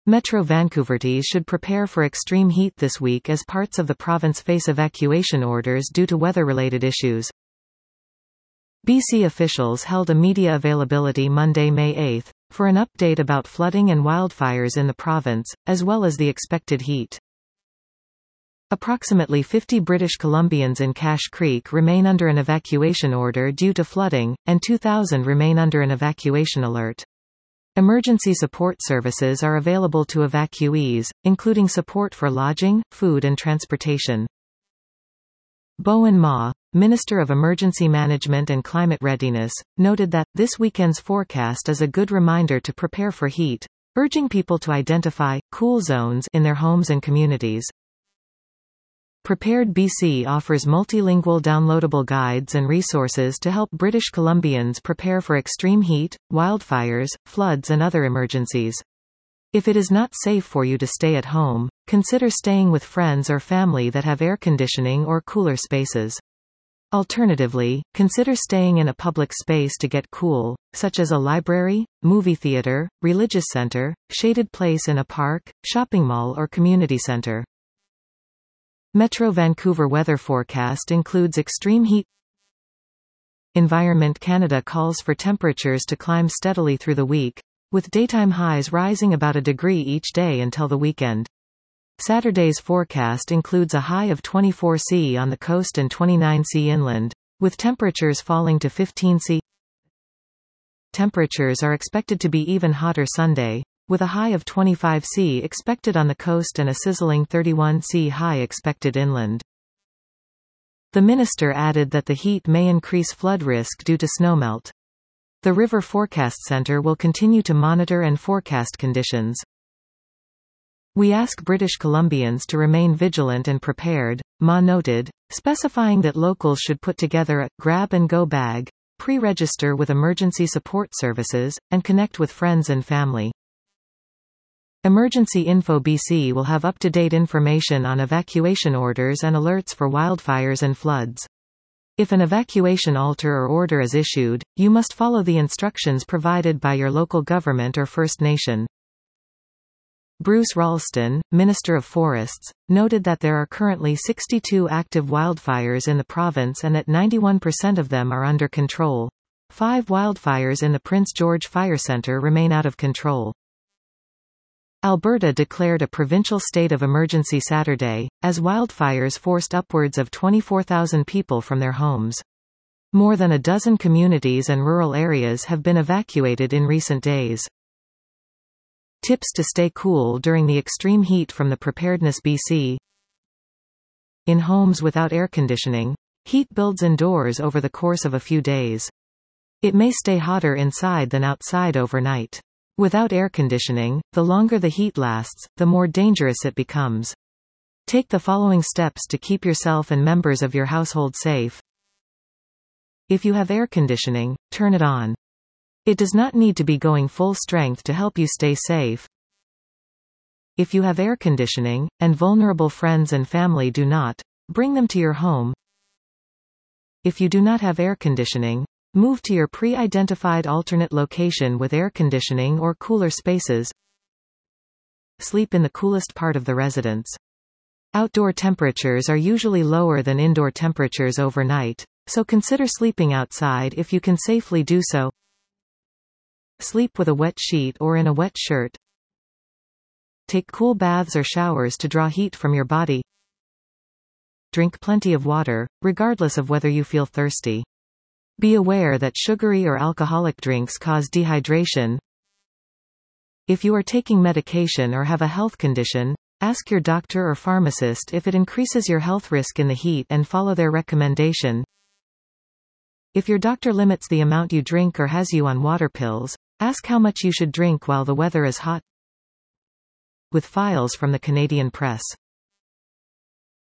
Metro Vancouvertes should prepare for extreme heat this week as parts of the province face evacuation orders due to weather-related issues. BC officials held a media availability Monday, May 8, for an update about flooding and wildfires in the province, as well as the expected heat. Approximately 50 British Columbians in Cache Creek remain under an evacuation order due to flooding, and 2,000 remain under an evacuation alert. Emergency support services are available to evacuees, including support for lodging, food and transportation. Bowen Ma, Minister of Emergency Management and Climate Readiness, noted that, this weekend's forecast is a good reminder to prepare for heat, urging people to identify cool zones in their homes and communities. Prepared BC offers multilingual downloadable guides and resources to help British Columbians prepare for extreme heat, wildfires, floods and other emergencies. If it is not safe for you to stay at home, consider staying with friends or family that have air conditioning or cooler spaces. Alternatively, consider staying in a public space to get cool, such as a library, movie theater, religious center, shaded place in a park, shopping mall or community center. Metro Vancouver weather forecast includes extreme heat. Environment Canada calls for temperatures to climb steadily through the week, with daytime highs rising about a degree each day until the weekend. Saturday's forecast includes a high of 24 C on the coast and 29 C inland, with temperatures falling to 15 C. Temperatures are expected to be even hotter Sunday, with a high of 25 C expected on the coast and a sizzling 31 C high expected inland. The minister added that the heat may increase flood risk due to snowmelt. The River Forecast Centre will continue to monitor and forecast conditions. We ask British Columbians to remain vigilant and prepared, Ma noted, specifying that locals should put together a grab-and-go bag, pre-register with emergency support services, and connect with friends and family. Emergency Info BC will have up-to-date information on evacuation orders and alerts for wildfires and floods. If an evacuation alert or order is issued, you must follow the instructions provided by your local government or First Nation. Bruce Ralston, Minister of Forests, noted that there are currently 62 active wildfires in the province and that 91% of them are under control. 5 wildfires in the Prince George Fire Centre remain out of control. Alberta declared a provincial state of emergency Saturday, as wildfires forced upwards of 24,000 people from their homes. More than a dozen communities and rural areas have been evacuated in recent days. Tips to stay cool during the extreme heat from the Preparedness BC. In homes without air conditioning, heat builds indoors over the course of a few days. It may stay hotter inside than outside overnight. Without air conditioning, the longer the heat lasts, the more dangerous it becomes. Take the following steps to keep yourself and members of your household safe. If you have air conditioning, turn it on. It does not need to be going full strength to help you stay safe. If you have air conditioning, and vulnerable friends and family do not, bring them to your home. If you do not have air conditioning, move to your pre-identified alternate location with air conditioning or cooler spaces. Sleep in the coolest part of the residence. Outdoor temperatures are usually lower than indoor temperatures overnight, so consider sleeping outside if you can safely do so. Sleep with a wet sheet or in a wet shirt. Take cool baths or showers to draw heat from your body. Drink plenty of water, regardless of whether you feel thirsty. Be aware that sugary or alcoholic drinks cause dehydration. If you are taking medication or have a health condition, ask your doctor or pharmacist if it increases your health risk in the heat and follow their recommendation. If your doctor limits the amount you drink or has you on water pills, ask how much you should drink while the weather is hot. With files from the Canadian Press.